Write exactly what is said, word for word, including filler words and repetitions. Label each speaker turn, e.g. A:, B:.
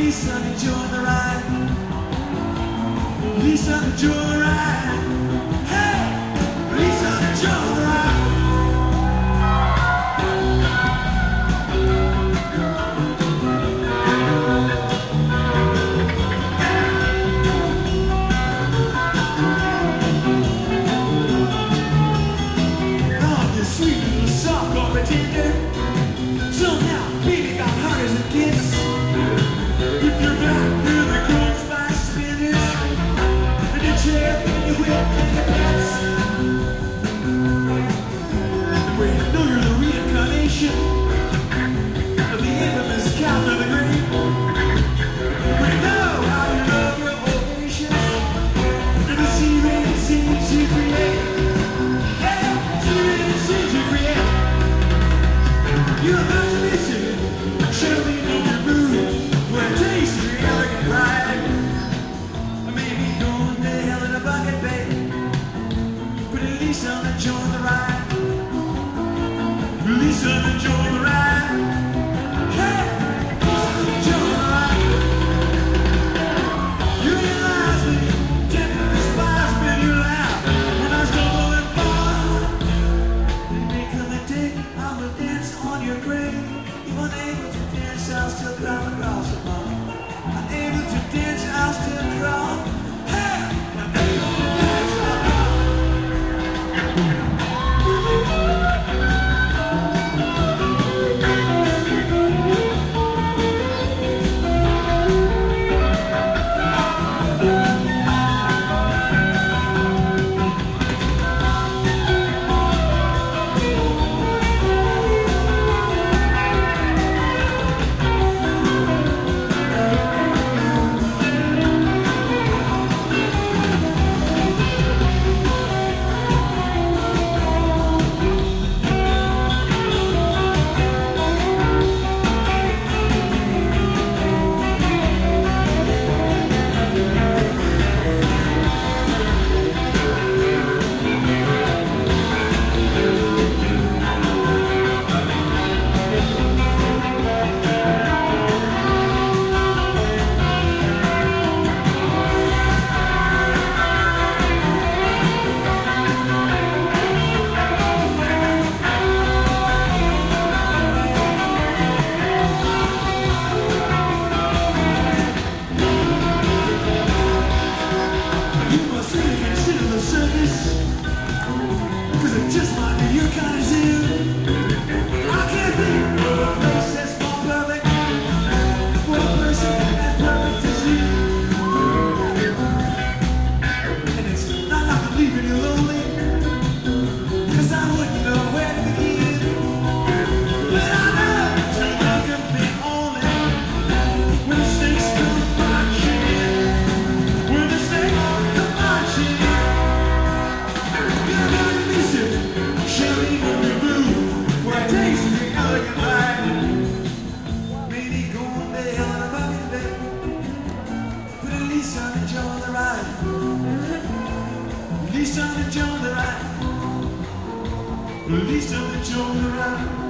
A: Lisa, enjoy the ride. Lisa, enjoy the ride. Hey, Lisa, enjoy the ride. Oh, you sweet little soft core tender. Somehow, baby got hard as it gets. If you're back here, the girls fast spinach. And your chair, and your whip, and your pants. Well, you know you're the reincarnation of the infamous Catherine the Great. We know how you love your ovations. And the C-rated scenes you create. Yeah, C-rated scenes you create. Your imagination, surely know your mood. When it tastes your elegant ride. Maybe going to hell in a bucket, babe. But at least I'll enjoy the ride. At least I'll enjoy the ride. Hey, at least I'll enjoy the ride. You realize me, didn't despise me, you laugh when I stumble and fall. And may come a day I will dance on your grave. If unable to dance, I'll still climb across the bar. Unable to dance, I'll still crawl. Hey, unable to dance, I'll crawl. You must really consider the circus, cause it just might be your kind of zoo. I can't think of a place that's more perfect for a person as perfect as you. And it's not like I'm leaving you lonely, cause I wouldn't know where to begin. But I know to look at me only when the snakes come marching in. When the snakes come marching in. You're gonna miss it, surely when we move, for I taste the elegant ride. Maybe going to hell in a bucket, babe, but at least I'll enjoy the ride. At least I'll enjoy the ride. At least I'll enjoy the ride.